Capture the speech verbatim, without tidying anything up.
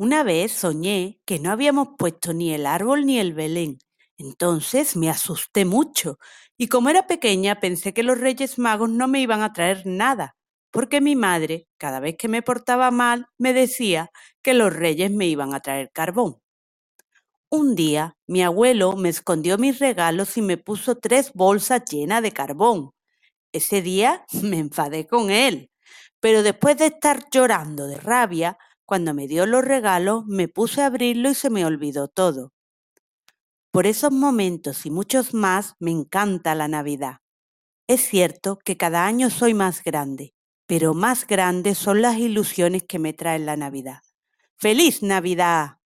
Una vez soñé que no habíamos puesto ni el árbol ni el Belén. Entonces me asusté mucho y como era pequeña pensé que los Reyes Magos no me iban a traer nada, porque mi madre, cada vez que me portaba mal, me decía que los Reyes me iban a traer carbón. Un día mi abuelo me escondió mis regalos y me puso tres bolsas llenas de carbón. Ese día me enfadé con él, pero después de estar llorando de rabia, cuando me dio los regalos, me puse a abrirlo y se me olvidó todo. Por esos momentos y muchos más me encanta la Navidad. Es cierto que cada año soy más grande, pero más grandes son las ilusiones que me trae la Navidad. ¡Feliz Navidad!